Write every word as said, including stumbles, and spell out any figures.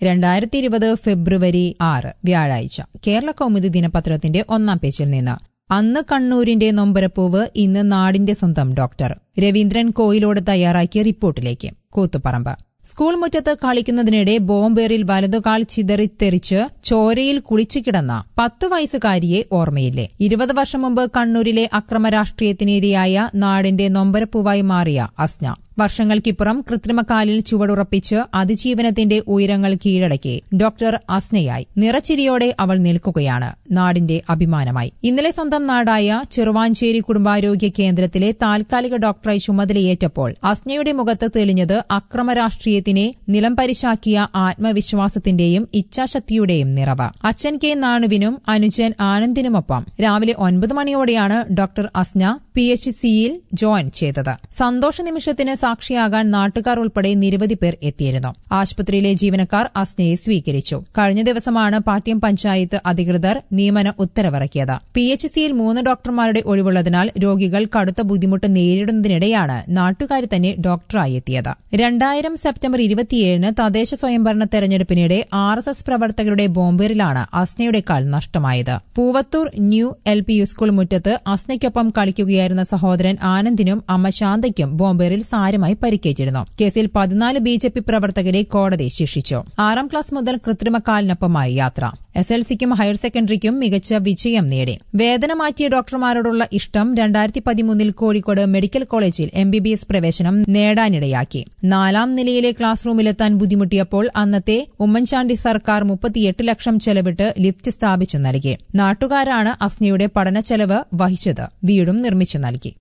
രണ്ടായിരത്തി ഇരുപത് ഫെബ്രുവരി ആറ് വ്യാഴാഴ്ച കേരള കൗമുദി ദിനപത്രത്തിന്റെ ഒന്നാം പേജിൽ നിന്ന് അന്ന് കണ്ണൂരിന്റെ നൊമ്പരപ്പൂവ് ഇന്ന് നാടിന്റെ സ്വന്തം ഡോക്ടർ രവീന്ദ്രൻ കോയിലോട് തയ്യാറാക്കിയ റിപ്പോർട്ടിലേക്ക്. കൂത്തുപറമ്പ് സ്കൂൾ മുറ്റത്ത് കളിക്കുന്നതിനിടെ ബോംബേറിൽ വലതുകാൽ ചിതറിത്തെറിച്ച് ചോരയിൽ കുളിച്ചു കിടന്ന പത്തു വയസ്സുകാരിയെ ഓർമ്മയില്ലേ? ഇരുപത് വർഷം മുമ്പ് കണ്ണൂരിലെ അക്രമ രാഷ്ട്രീയത്തിനിരയായ നാടിന്റെ നൊമ്പരപ്പൂവായി മാറിയ അസ്ന വർഷങ്ങൾക്കിപ്പുറം കൃത്രിമക്കാലിൽ ചുവടുറപ്പിച്ച് അതിജീവനത്തിന്റെ ഉയരങ്ങൾ കീഴടക്കി ഡോക്ടർ അസ്നയായി നിറച്ചിരിയോടെ അവൾ നിൽക്കുകയാണ്, നാടിന്റെ അഭിമാനമായി. ഇന്നലെ സ്വന്തം നാടായ ചെറുവാഞ്ചേരി കുടുംബാരോഗ്യ കേന്ദ്രത്തിലെ താൽക്കാലിക ഡോക്ടറായി ചുമതലയേറ്റപ്പോൾ അസ്നയുടെ മുഖത്ത് തെളിഞ്ഞത് അക്രമ രാഷ്ട്രീയത്തിനെ നിലംപരിശാക്കിയ ആത്മവിശ്വാസത്തിന്റെയും ഇച്ഛാശക്തിയുടെയും നിറവ്. അച്ഛൻ കെ നാണുവിനും അനുജൻ ആനന്ദിനുമൊപ്പം രാവിലെ ഒൻപത് മണിയോടെയാണ് ഡോക്ടർ അസ്ന പി എച്ച് സിയിൽ ജോയിൻ ചെയ്തത്. സന്തോഷ നിമിഷത്തിന് സാക്ഷിയാകാൻ നാട്ടുകാർ ഉൾപ്പെടെ നിരവധി പേർ എത്തിയിരുന്നു. ആശുപത്രിയിലെ ജീവനക്കാർ അസ്നയെ സ്വീകരിച്ചു. കഴിഞ്ഞ ദിവസമാണ് പാട്യം പഞ്ചായത്ത് അധികൃതർ നിയമന ഉത്തരവിറക്കിയത്. പി എച്ച് സിയിൽ മൂന്ന് ഡോക്ടർമാരുടെ ഒഴിവുള്ളതിനാൽ രോഗികൾ കടുത്ത ബുദ്ധിമുട്ട് നേരിടുന്നതിനിടെയാണ് നാട്ടുകാർ തന്നെ ഡോക്ടറായി എത്തിയത്. രണ്ടായിരം സെപ്റ്റംബർ ഇരുപത്തിയേഴിന് തദ്ദേശ സ്വയംഭരണ തെരഞ്ഞെടുപ്പിനിടെ ആർ എസ് എസ് പ്രവർത്തകരുടെ ബോംബേറിലാണ് അസ്നയുടെ കാൽ നഷ്ടമായത്. Poovathur new L P school മുറ്റത്ത് അസ്നയ്ക്കൊപ്പം കളിക്കുകയായിരുന്ന സഹോദരൻ ആനന്ദിനും അമ്മ ശാന്തയ്ക്കും ബോംബേറിൽ സാരമായി പരിക്കേറ്റിരുന്നു. കേസിൽ പതിനാല് ബി ജെ പി പ്രവർത്തകരെ കോടതി ശിക്ഷിച്ചു. ആറാം ക്ലാസ് മുതൽ കൃത്രിമക്കാലിനൊപ്പമായി യാത്ര. എസ് എൽ സിക്കും ഹയർ സെക്കൻഡറിക്കും മികച്ച വിജയം നേടി. വേതന മാറ്റിയ ഡോക്ടർമാരോടുള്ള ഇഷ്ടം രണ്ടായിരത്തി പതിമൂന്നിൽ കോഴിക്കോട് മെഡിക്കൽ കോളേജിൽ എം ബി ബി എസ് പ്രവേശനം നേടാനിടയാക്കി. നാലാം നിലയിലെ ക്ലാസ് റൂമിലെത്താൻ ബുദ്ധിമുട്ടിയപ്പോൾ അന്നത്തെ ഉമ്മൻചാണ്ടി സർക്കാർ മുപ്പത്തിയെട്ട് ലക്ഷം ചെലവിട്ട് ലിഫ്റ്റ് സ്ഥാപിച്ചു നൽകി. നാട്ടുകാരാണ് അസ്നയുടെ പഠനച്ചെലവ് വഹിച്ചത്. വീടും നിർമ്മിച്ചു നൽകി.